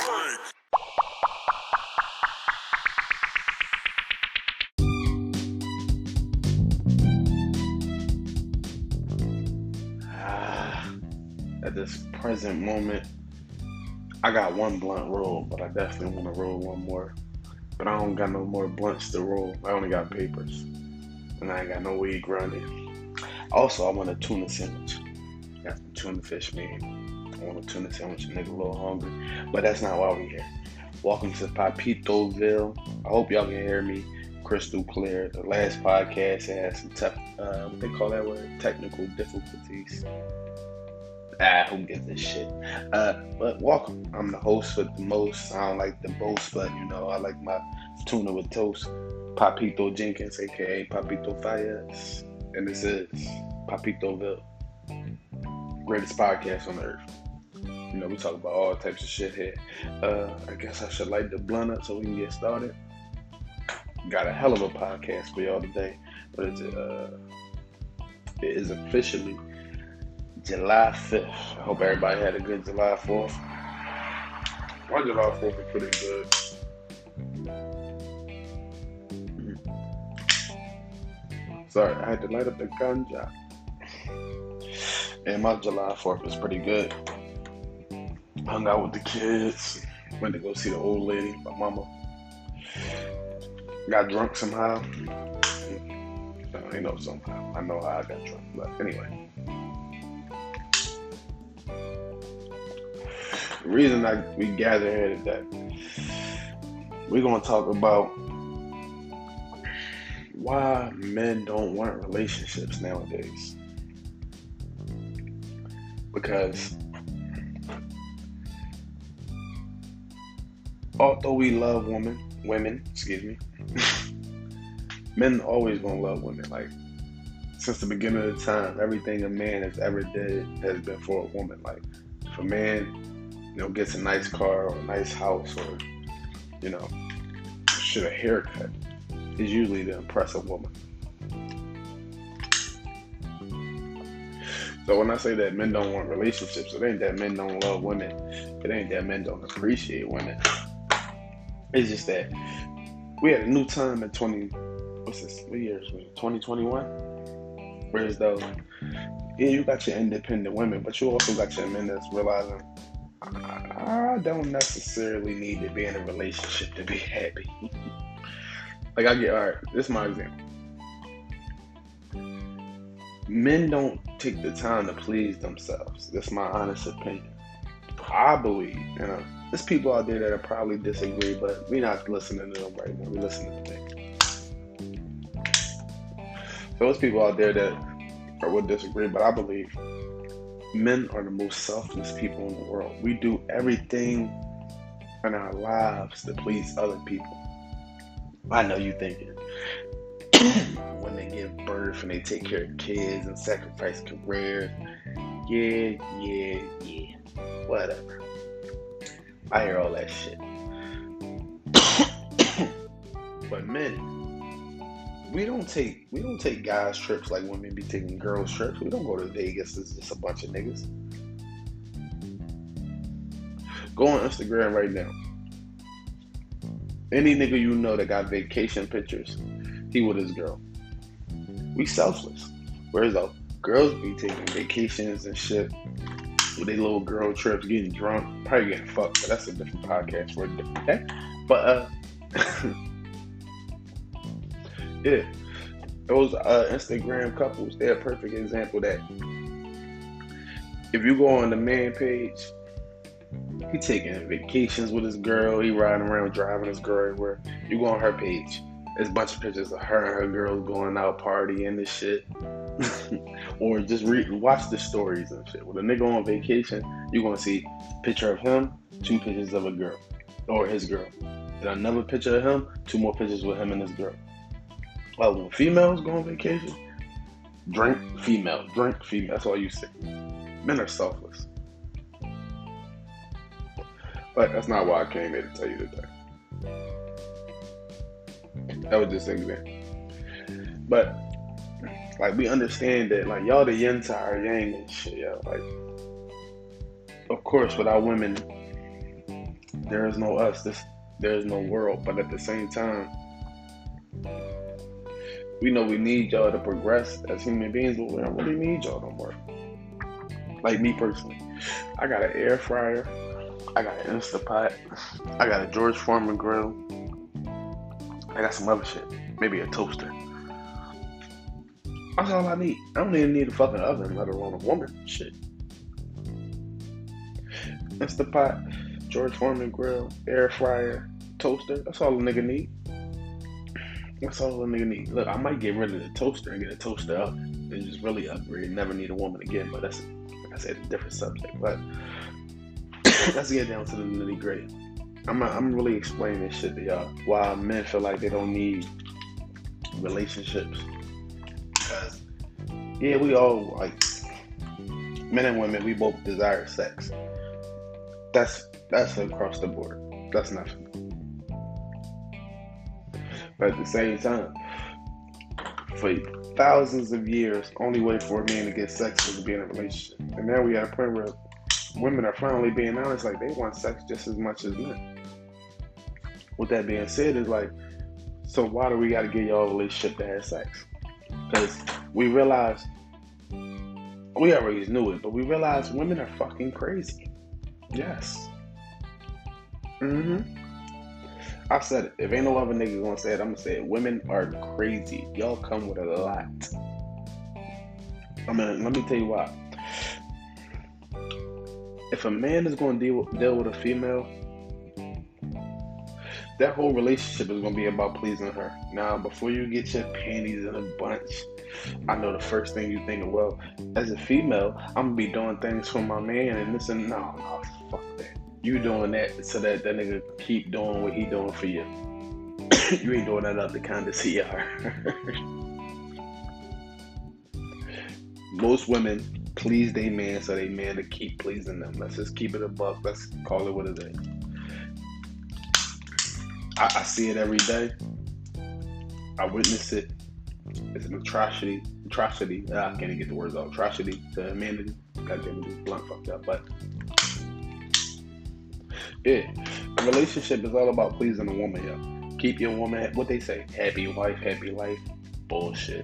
At this present moment, I got one blunt roll, but I definitely want to roll one more. But I don't got no more blunts to roll. I only got papers, and I ain't got no weed grinding. Also, I want a tuna sandwich. Got some tuna fish made. I want a tuna sandwich. A nigga a little hungry, but that's not why we here. Welcome to Papitoville. I hope y'all can hear me crystal clear. The last podcast had some what they call that word? Technical difficulties. Who gives a shit? But welcome. I'm the host with the most. I don't like the boast, but I like my tuna with toast. Papito Jenkins, aka Papito Fayez. And this is Papitoville. Greatest podcast on earth. We talk about all types of shit here. I guess I should light the blunt up so we can get started. Got a hell of a podcast for y'all today. What is it? It is officially July 5th. I hope everybody had a good July 4th. My July 4th was pretty good. Sorry, I had to light up the ganja. And my July 4th was pretty good. Hung out with the kids. Went to go see the old lady, my mama. Got drunk somehow. Somehow. I know how I got drunk, but anyway. The reason we gather here today, we're going to talk about why men don't want relationships nowadays. Because although we love women, men always going to love women. Like, since the beginning of the time, everything a man has ever did has been for a woman. Like, if a man gets a nice car or a nice house or, a haircut, is usually to impress a woman. So when I say that men don't want relationships, it ain't that men don't love women. It ain't that men don't appreciate women. It's just that we had a new time in 2021? Whereas though, you got your independent women, but you also got your men that's realizing, I don't necessarily need to be in a relationship to be happy. Alright, this is my example. Men don't take the time to please themselves. That's my honest opinion. I believe, there's people out there that probably disagree, but we're not listening to them right now. We're listening to me. So there's people out there that would disagree, but I believe men are the most selfless people in the world. We do everything in our lives to please other people. I know you thinking when they give birth and they take care of kids and sacrifice careers. Yeah. Whatever. I hear all that shit. But men, we don't take guys trips like women be taking girls trips. We don't go to Vegas as just a bunch of niggas. Go on Instagram right now. Any nigga that got vacation pictures, he with his girl. We selfless. Whereas though girls be taking vacations and shit with their little girl trips, getting drunk, probably getting fucked, but that's a different podcast for a different day. But yeah, those Instagram couples, they're a perfect example that if you go on the man page, he taking vacations with his girl, he riding around driving his girl everywhere. You go on her page, there's a bunch of pictures of her and her girls going out partying and shit. Or just watch the stories and shit. With a nigga on vacation, you're gonna see a picture of him, 2 pictures of a girl, or his girl. Then another picture of him, 2 more pictures with him and his girl. Well, when females go on vacation, drink female. That's all you see. Men are selfless. But that's not why I came here to tell you today. That was just an example. But we understand that y'all the yin to our yang and shit, yo. Of course, without women, There is no us. There is no world. But at the same time, we know we need y'all to progress as human beings, but we don't really need y'all no more. Like me personally, I got an air fryer, I got an Instapot, I got a George Foreman grill, I got some other shit, maybe a toaster. That's all I need. I don't even need a fucking oven, let alone a woman. Shit. Instapot, George Foreman grill, air fryer, toaster. That's all a nigga need. That's all a nigga need. Look, I might get rid of the toaster and get a toaster oven and just really upgrade. Never need a woman again, but that's, like I said, a different subject. But let's get down to the nitty gritty. I'm really explaining this shit to y'all. Why men feel like they don't need relationships. Because, yeah, we all, like, men and women, we both desire sex. That's across the board. That's nothing. But at the same time, for thousands of years, only way for a man to get sex was to be in a relationship. And now we at a point where women are finally being honest, like they want sex just as much as men. With that being said, it's like, so why do we got to get y'all a relationship to have sex? Because we realize, we already knew it, but we realize women are fucking crazy. Yes. I said it. If ain't no other nigga gonna say it, I'm gonna say it. Women are crazy. Y'all come with a lot. I mean, let me tell you why. If a man is gonna deal with a female, that whole relationship is gonna be about pleasing her. Now, before you get your panties in a bunch, I know the first thing you think of, well, as a female, I'm gonna be doing things for my man and this and no, fuck that. You doing that so that nigga keep doing what he doing for you. You ain't doing that out the kind of CR. Most women please their man so they man to keep pleasing them. Let's just keep it a buck. Let's call it what it is. I see it every day. I witness it. It's an atrocity. I can't even get the words out. Atrocity to humanity. Goddamn, this blunt fucked up, but yeah, a relationship is all about pleasing a woman, yo. Keep your woman, what they say, happy wife, happy life. Bullshit.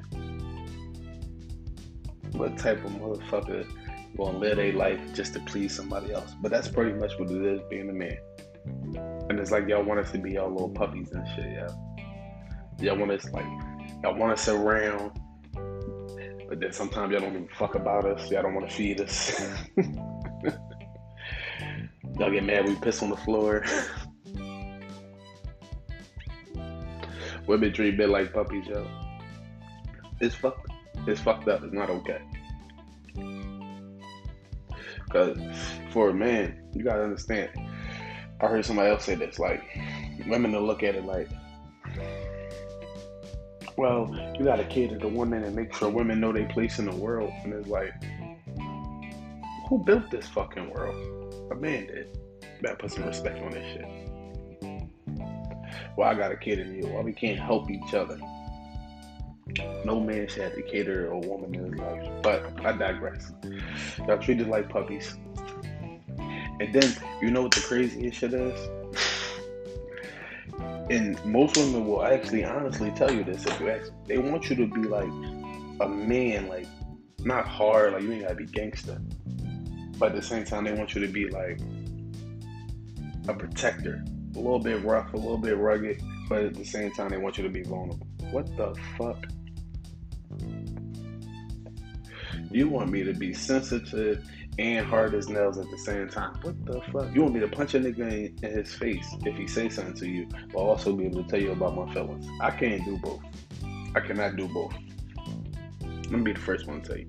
What type of motherfucker gonna live their life just to please somebody else? But that's pretty much what it is being a man. And it's like y'all want us to be y'all little puppies and shit, yo. Y'all want us around, but then sometimes y'all don't even fuck about us. Y'all don't want to feed us. Y'all get mad we piss on the floor. Women treat men like puppies, yo. It's fucked up. It's not okay. Because for a man, you gotta understand. I heard somebody else say this, like, women will look at it like, well, you gotta cater to women and make sure women know their place in the world. And it's like, who built this fucking world? A man did. Better put some respect on this shit. Well, I gotta cater to you. Why we can't help each other? No man should have to cater to a woman in his life. But I digress. Y'all treated like puppies. And then, you know what the craziest shit is? And most women will actually honestly tell you this if you ask. They want you to be like a man, like not hard, like you ain't gotta be gangster. But at the same time, they want you to be like a protector. A little bit rough, a little bit rugged, but at the same time, they want you to be vulnerable. What the fuck? You want me to be sensitive and hard as nails at the same time. What the fuck? You want me to punch a nigga in his face if he say something to you, but also be able to tell you about my feelings. I can't do both. I cannot do both. Let me be the first one to tell you.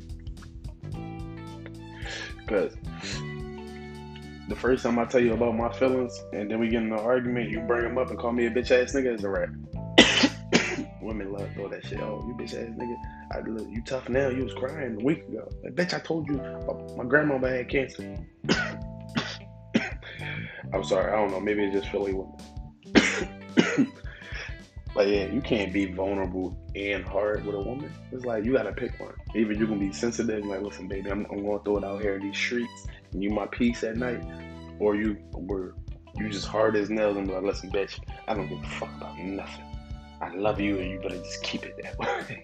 Because the first time I tell you about my feelings, and then we get in an argument, you bring them up and call me a bitch ass nigga, it's a rap. Women love throw that shit. Oh, you bitch ass nigga. Look, you tough now. You was crying a week ago. Like, bitch, I told you my grandmama had cancer. I'm sorry. I don't know. Maybe it's just Philly women. But yeah, you can't be vulnerable and hard with a woman. It's like you gotta pick one. Either you're gonna be sensitive and like, listen, baby, I'm gonna throw it out here in these streets, and you my peace at night, or we're You just hard as nails and be like, listen, bitch, I don't give a fuck about nothing. I love you and you better just keep it that way.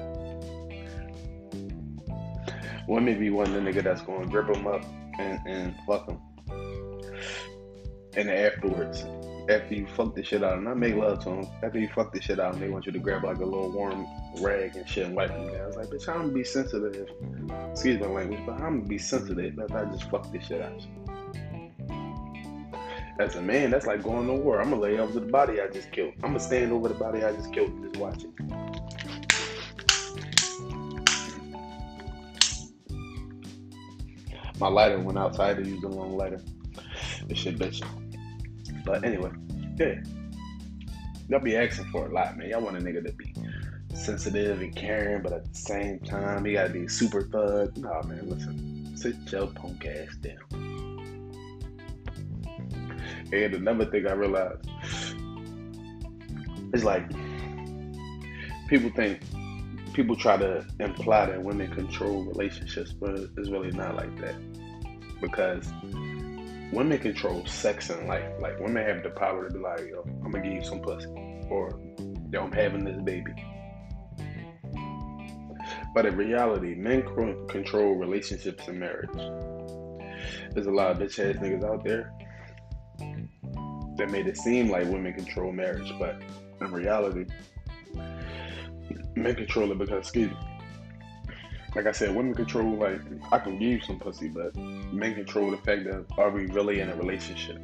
Women be one the nigga that's going to grip them up and fuck them. And afterwards, after you fuck the shit out, and not make love to them, after you fuck the shit out, and they want you to grab like a little warm rag and shit and wipe them down. I was like, bitch, I'm gonna be sensitive. Excuse my language, but I'm gonna be sensitive if I just fuck this shit out. As a man, that's like going to war. I'm gonna lay over the body I just killed. I'm gonna stand over the body I just killed and just watch it. My lighter went out, so I had to use the long lighter. This shit, bitch. But anyway, yeah. Y'all be asking for a lot, man. Y'all want a nigga to be sensitive and caring, but at the same time, he gotta be super thug. Nah, man, listen. Sit your punk ass down. And another thing I realized is like, people try to imply that women control relationships, but it's really not like that. Because women control sex and life. Like, women have the power to be like, yo, I'm gonna give you some pussy. Or, yo, I'm having this baby. But in reality, men control relationships and marriage. There's a lot of bitch ass niggas out there that made it seem like women control marriage, but in reality, men control it because, excuse me, like I said, women control, like, I can give you some pussy, but men control the fact that, are we really in a relationship?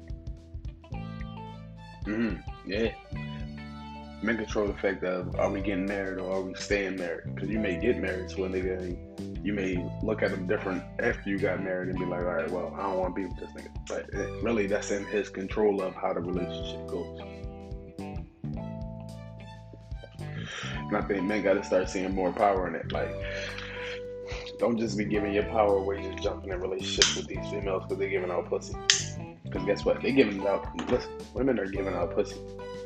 Yeah. Men control the fact that, are we getting married or are we staying married? Because you may get married to a nigga and you may look at him different after you got married and be like, all right, well, I don't want to be with this nigga. But really, that's in his control of how the relationship goes. And I think men got to start seeing more power in it. Like, don't just be giving your power away, just jumping in relationships with these females because they're giving out pussy. Because guess what? They're giving it out. Listen, women are giving out pussy.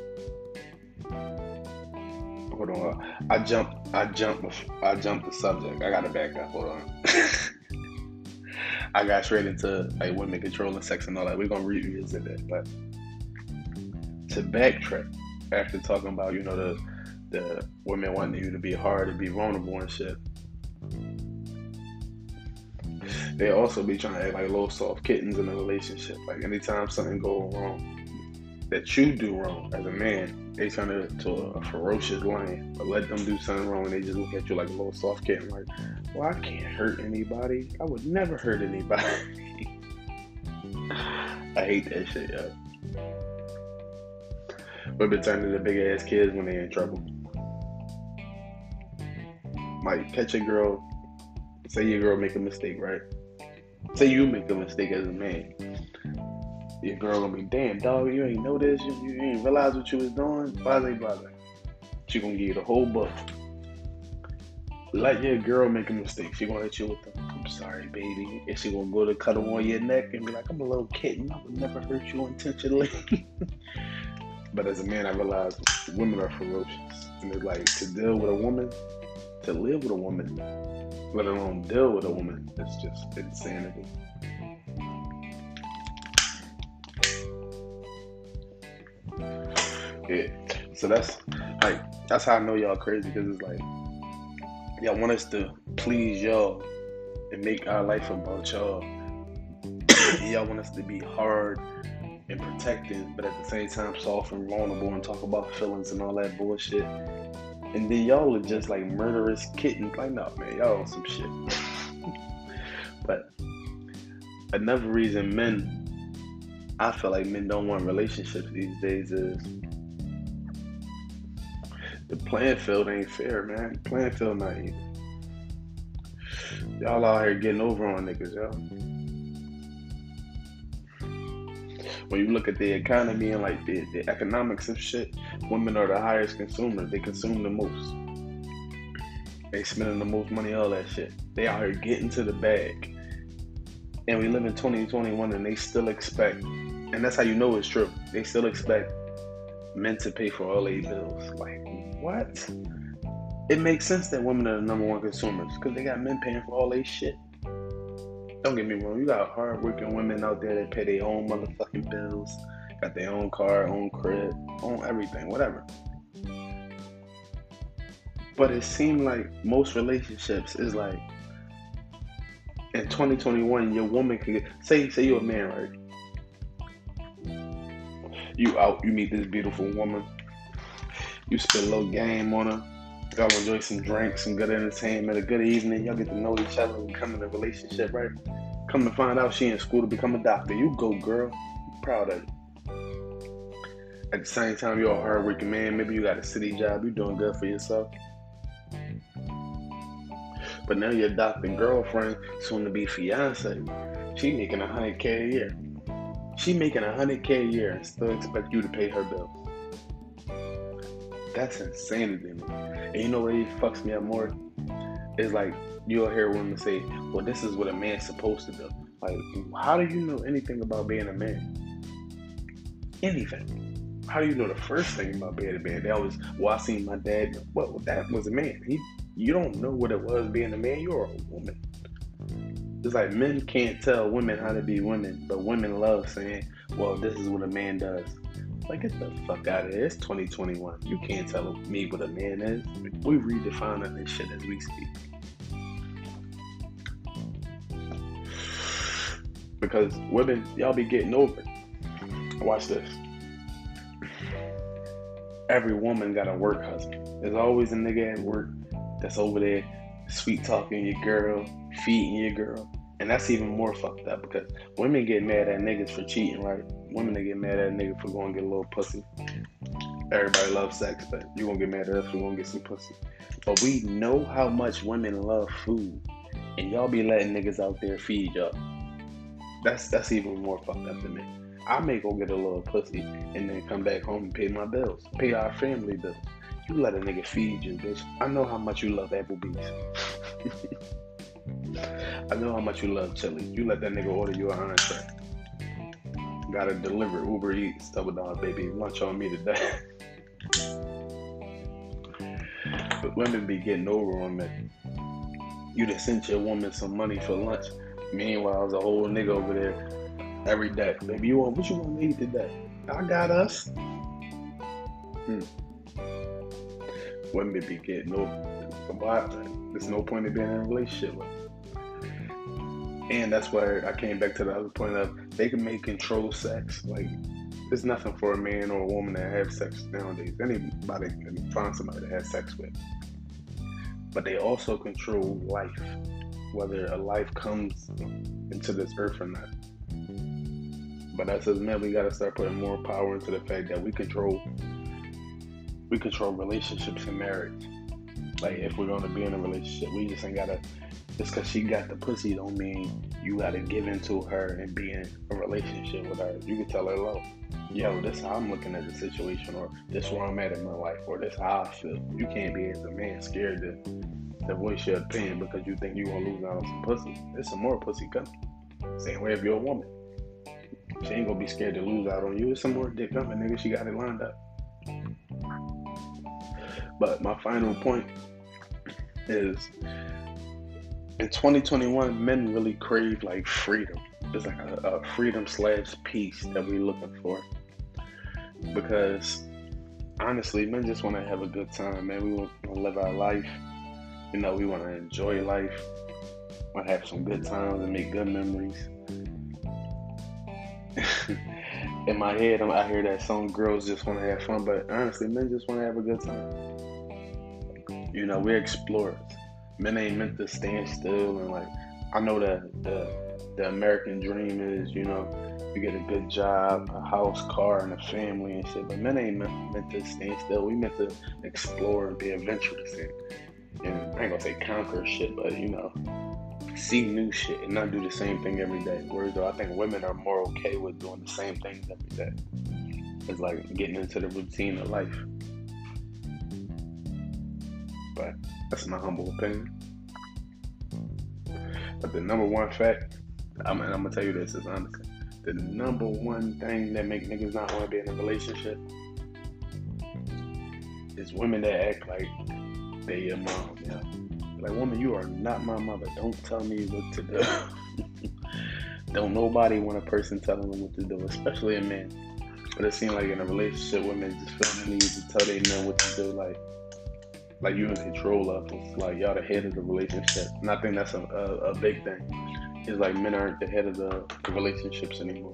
Hold on. I jumped the subject. I gotta back up. Hold on. I got straight into like women controlling sex and all that. We're gonna revisit that. But to backtrack after talking about, you know, the women wanting you to be hard and be vulnerable and shit, they also be trying to act like little soft kittens in a relationship. Like, anytime something goes wrong that you do wrong as a man, they turn it into a ferocious lion. But let them do something wrong and they just look at you like a little soft kitten, like, well, I can't hurt anybody. I would never hurt anybody. I hate that shit, yo. Women turn into big ass kids when they in trouble. Might catch a girl, say your girl make a mistake, right? Say you make a mistake as a man. Your girl gonna be, damn, dog, you ain't know this, you ain't realize what you was doing, blah. She gonna give you the whole book. Let your girl make a mistake. She gonna hit you with the, I'm sorry, baby. And she gonna go to cuddle on your neck and be like, I'm a little kitten, I would never hurt you intentionally. But as a man, I realized women are ferocious. And it's like, to deal with a woman, to live with a woman, let alone deal with a woman, it's just insanity. Yeah, so that's how I know y'all crazy, because it's like, y'all want us to please y'all and make our life about y'all. Y'all want us to be hard and protecting, but at the same time soft and vulnerable and talk about feelings and all that bullshit. And then y'all are just like murderous kittens. Like, no, man, y'all on some shit. But another reason I feel like men don't want relationships these days is the playing field ain't fair, man. The playing field not even. Y'all out here getting over on niggas, y'all. When you look at the economy and like the economics of shit, women are the highest consumers. They consume the most. They spending the most money, all that shit. They out here getting to the bag. And we live in 2021 and they still expect, and that's how you know it's true, they still expect men to pay for all their bills. Like, what? It makes sense that women are the number one consumers because they got men paying for all their shit. Don't get me wrong, you got hardworking women out there that pay their own motherfucking bills, got their own car, own crib, own everything, whatever. But it seemed like most relationships is like in 2021, your woman could get, say you're a man, right? You out, you meet this beautiful woman, you spend a little game on her, y'all enjoy some drinks, some good entertainment, a good evening, y'all get to know each other and come in a relationship, right? Come to find out she in school to become a doctor. You go, girl. I'm proud of you. At the same time, you're a hardworking man. Maybe you got a city job. You're doing good for yourself. But now your doctor girlfriend, soon to be fiance, she making 100K a year. She making 100K a year and still expect you to pay her bills. That's insanity to me. And you know what even fucks me up more? It's like you'll hear women say, well, this is what a man's supposed to do. Like, how do you know anything about being a man? Anything. How do you know the first thing about being a man? They always, well, I seen my dad. Well, that was a man. You don't know what it was being a man. You're a woman. It's like men can't tell women how to be women, but women love saying, well, this is what a man does. Like, get the fuck out of here. It's 2021. You can't tell me what a man is. We redefining this shit as we speak. Because women, y'all be getting over it. Watch this. Every woman got a work husband. There's always a nigga at work that's over there sweet talking your girl, feeding your girl. And that's even more fucked up because women get mad at niggas for cheating, right? Women they get mad at a nigga for going to get a little pussy. Everybody loves sex, but you gonna get mad at us for going to get some pussy. But we know how much women love food. And y'all be letting niggas out there feed y'all. That's even more fucked up than me. I may go get a little pussy and then come back home and pay my bills, pay our family bills. You let a nigga feed you, bitch. I know how much you love Applebee's. I know how much you love chili. You let that nigga order you an entree. Gotta deliver Uber Eats, double dog, baby. Lunch on me today. But women be getting over on that. You done sent your woman some money for lunch. Meanwhile, there's a whole nigga over there every day. Baby, what you want to eat today? I got us. Women be getting over. There's no point in being in a relationship with them. And that's why I came back to the other point of they can make control sex. Like, there's nothing for a man or a woman to have sex nowadays. Anybody can find somebody to have sex with. But they also control life, whether a life comes into this earth or not. But as men, we gotta start putting more power into the fact that we control relationships and marriage. Like, if we're gonna be in a relationship, we just ain't gotta. Just because she got the pussy don't mean you gotta give into her and be in a relationship with her. You can tell her, look, yo, this is how I'm looking at the situation, or this is where I'm at in my life, or this is how I feel. You can't be as a man scared to voice your opinion because you think you're gonna lose out on some pussy. There's some more pussy coming. Same way if you're a woman. She ain't gonna be scared to lose out on you. There's some more dick coming, nigga. She got it lined up. But my final point is, in 2021, men really crave like freedom. It's like a freedom / peace that we're looking for. Because honestly, men just want to have a good time, man. We want to live our life. You know, we want to enjoy life. Want to have some good times and make good memories. In my head, I hear that song, girls just want to have fun, but honestly, men just want to have a good time. You know, we're explorers. Men ain't meant to stand still and like, I know that the American dream is, you know, you get a good job, a house, car, and a family and shit, but men ain't meant to stand still. We meant to explore and be adventurous and I ain't gonna say conquer shit, but you know, see new shit and not do the same thing every day. Whereas though I think women are more okay with doing the same things every day. It's like getting into the routine of life. But that's my humble opinion. But the number one fact, I'm gonna tell you this is honestly, the number one thing that make niggas not want to be in a relationship is women that act like they your mom. Yeah, like, woman, you are not my mother. Don't tell me what to do. Don't nobody want a person telling them what to do, especially a man. But it seems like in a relationship, women just feel the need to tell their men what to do, like you in control of it. It's like y'all the head of the relationship. And I think that's a big thing. It's like men aren't the head of the relationships anymore.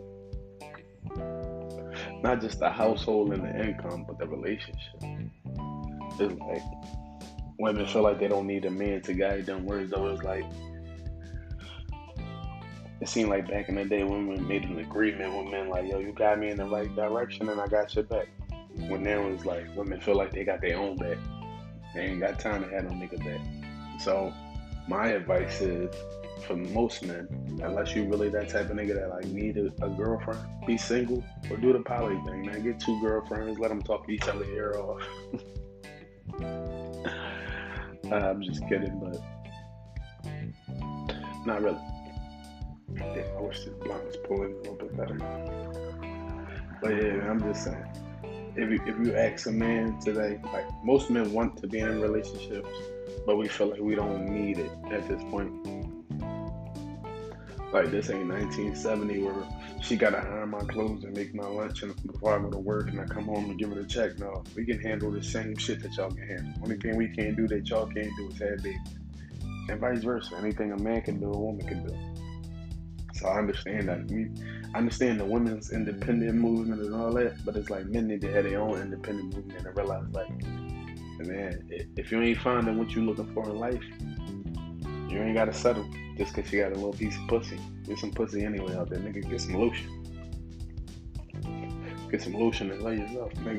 Not just the household and the income, but the relationship. It's like women feel like they don't need a man to guide them. Whereas though it's like it seemed like back in the day, women made an agreement with men like, yo, you got me in the right direction and I got your back. When now it's like women feel like they got their own back. They ain't got time to have no nigga back. So my advice is for most men, unless you really that type of nigga that like need a girlfriend, be single or do the poly thing, man. Get 2 girlfriends, let them talk each other ear off. I'm just kidding, but not really. Damn, I wish this blunt was pulling a little bit better. But yeah, I'm just saying. If you ask a man today, like most men want to be in relationships, but we feel like we don't need it at this point. Like this ain't 1970 where she gotta iron my clothes and make my lunch and before I go to work and I come home and give her the check. No, we can handle the same shit that y'all can handle. Only thing we can't do that y'all can't do is have babies. And vice versa. Anything a man can do, a woman can do. So I understand that. I understand the women's independent movement and all that, but it's like men need to have their own independent movement and realize like, man, if you ain't finding what you looking for in life, you ain't gotta settle just cause you got a little piece of pussy. Get some pussy anyway out there, nigga. Get some lotion. Get some lotion and lay yourself, nigga.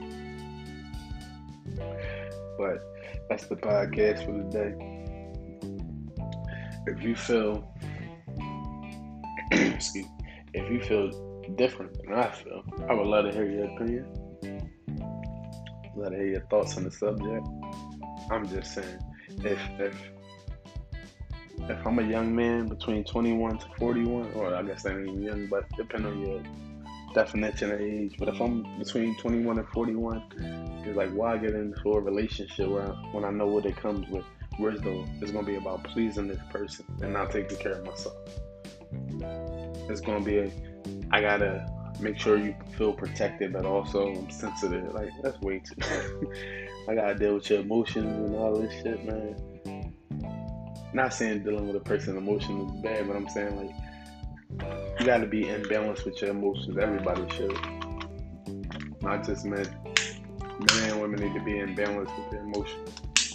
But that's the podcast for the day. If you feel excuse me, if you feel different than I feel, I would love to hear your opinion. Love to hear your thoughts on the subject. I'm just saying, if I'm a young man between 21 to 41, or I guess that ain't even young, but depending on your definition of age, but if I'm between 21 and 41, it's like, why get into a relationship when I know what it comes with? Whereas though it's going to be about pleasing this person and not taking care of myself. It's going to be I got to make sure you feel protected, but also I'm sensitive. Like, that's way too much. I got to deal with your emotions and all this shit, man. Not saying dealing with a person's emotions is bad, but I'm saying, like, you got to be in balance with your emotions. Everybody should. Not just men. Men and women need to be in balance with their emotions.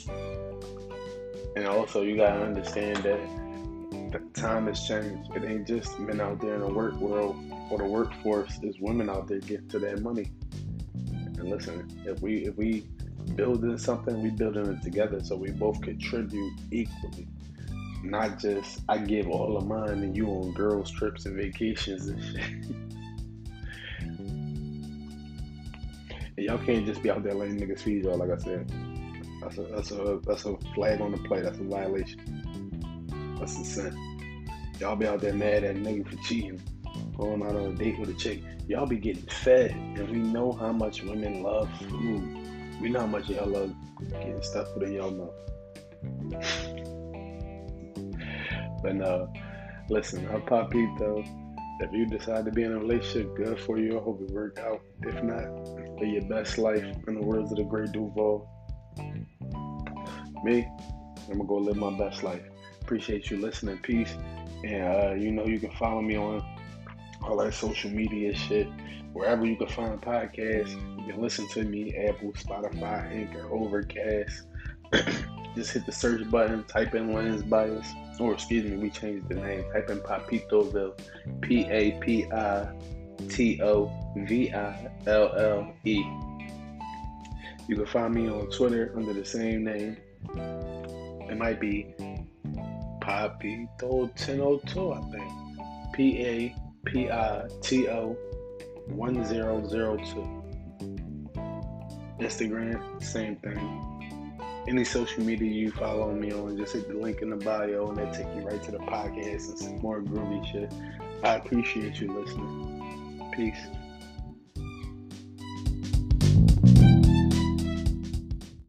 And also, you got to understand that the time has changed. It ain't just men out there in the work world or the workforce. There's women out there getting to that money. And listen, if we building something, we building it together, so we both contribute equally. Not just I give all of mine and you on girls' trips and vacations and shit. And y'all can't just be out there letting niggas feed y'all. Like I said, that's a flag on the play. That's a violation. That's a sin. Y'all be out there mad at a nigga for cheating, going out on a date with a chick. Y'all be getting fed, and we know how much women love food. We know how much y'all love getting stuff put in y'all mouth. But no, listen, I'm Papito. If you decide to be in a relationship, good for you. I hope it worked out. If not, live your best life. In the words of the great Duval. Me, I'm gonna go live my best life. Appreciate you listening. Peace. And you can follow me on all that social media shit. Wherever you can find podcasts, you can listen to me. Apple, Spotify, Anchor, Overcast. Just hit the search button, type in Lens Bias. Or excuse me, we changed the name. Type in Papitoville. Papitoville. You can find me on Twitter under the same name. It might be Papito1002, I think. Papito 1002. Instagram, same thing. Any social media you follow me on, just hit the link in the bio and that take you right to the podcast and some more groovy shit. I appreciate you listening. Peace.